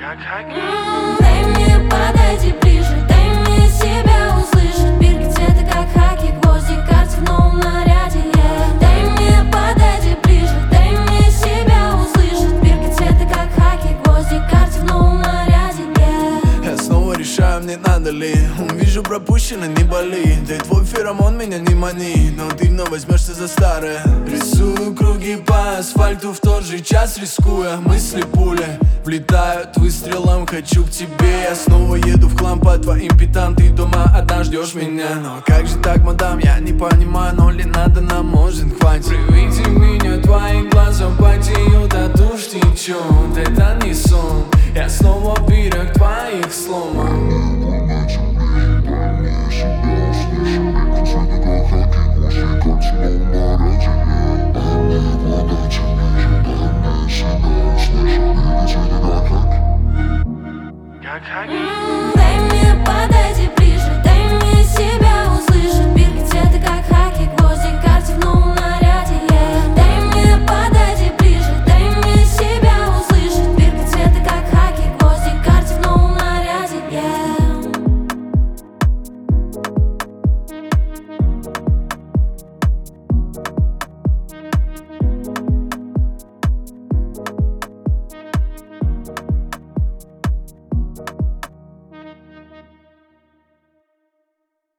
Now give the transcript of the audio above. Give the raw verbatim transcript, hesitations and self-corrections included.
Как хаки. Дай мне подойти ближе, дай мне себя услышать. Бирки цвета как хаки, гвозди, карты в новом наряде, yeah. Дай мне подойти ближе, дай мне себя услышать. Бирки цвета как хаки, гвозди, карты в новом наряде, yeah. Я снова решаю, мне надо ли. Увижу пропущено, не боли. Ты твой феромон, меня не мани. Но ты вновь возьмешься за старое. Рисую круги по асфальту, в тот же час рискуя. Мысли пули влетают выстрелом, хочу к тебе. Я снова еду в хлам по твоим пятам. Ты дома одна ждешь меня. Но как же так, мадам, я не понимаю. Но ли надо нам, может, хватит. При виде меня твои глаза потеют, а душ течет. Это не сон, я снова в дверях твоих сломах. Как хаки. Дай мне подойти